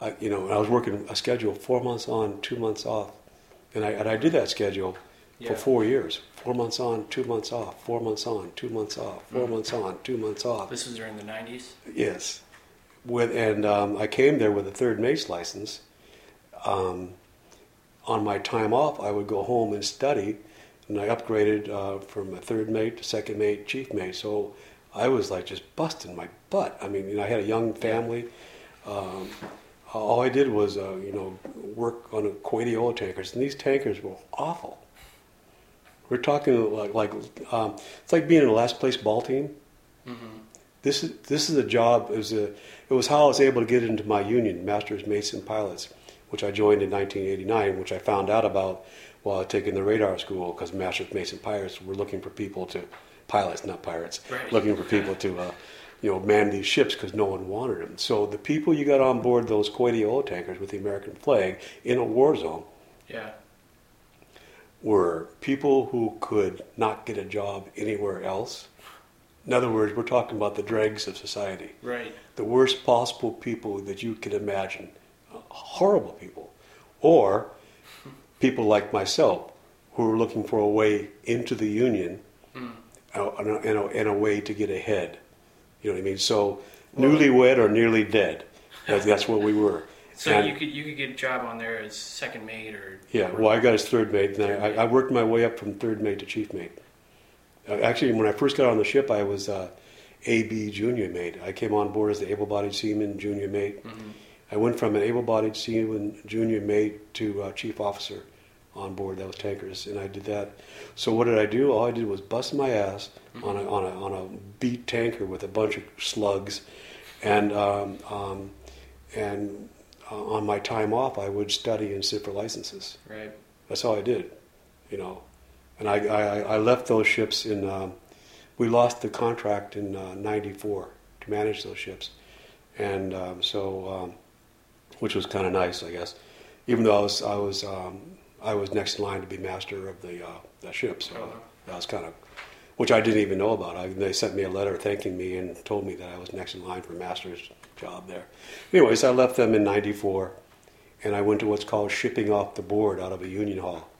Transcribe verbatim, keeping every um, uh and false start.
I, you know, I was working a schedule four months on, two months off, and I and I did that schedule Yeah. for four years. Four months on, two months off. Four months on, two months off. Four Mhm. months on, two months off. This was during the nineties? Yes, with and um, I came there with a third mate's license. Um, on my time off, I would go home and study, and I upgraded uh, from a third mate to second mate, chief mate. So I was like just busting my butt. I mean, you know, I had a young family. Um, all I did was, uh, you know, work on a Kuwaiti oil tankers, and these tankers were awful. We're talking like, like um, it's like being in a last place ball team. Mm-hmm. This is this is a job. It was a it was how I was able to get into my union, Masters Mates and Pilots, which I joined in nineteen eighty-nine, which I found out about while taking the radar school, because Masters Mates and Pilots were looking for people to pilots, not pirates, Right. looking for people to uh, you know man these ships because no one wanted them. So the people you got on board those Kuwaiti oil tankers with the American flag in a war zone Yeah. were people who could not get a job anywhere else. In other words, we're talking about the dregs of society. Right. The worst possible people that you could imagine. Uh, horrible people. Or people like myself who were looking for a way into the union Mm. uh, and, a, and, a, and a way to get ahead. You know what I mean? So Well- newlywed or nearly dead. That's, that's what we were. So And- you could you could get a job on there as second mate or Yeah, well, I got as third mate, and I, I worked my way up from third mate to chief mate. Uh, actually, when I first got on the ship, I was uh, A B junior mate. I came on board as the able-bodied seaman junior mate. Mhm. I went from an able-bodied seaman junior mate to uh, chief officer on board those tankers, and I did that. So what did I do? All I did was bust my ass Mhm. on a on a on a beat tanker with a bunch of slugs, and um, um, and uh, on my time off, I would study and sit for licenses. Right. That's all I did, you know. And I, I, I left those ships in, um, we lost the contract in uh, ninety-four to manage those ships. And um, so, um, which was kind of nice, I guess. Even though I was, I was, um, I was next in line to be master of the, uh, the ship. So Uh-huh. that was kind of, which I didn't even know about. I, they sent me a letter thanking me and told me that I was next in line for master's job there. Anyways, I left them in ninety-four, and I went to what's called shipping off the board out of a union hall.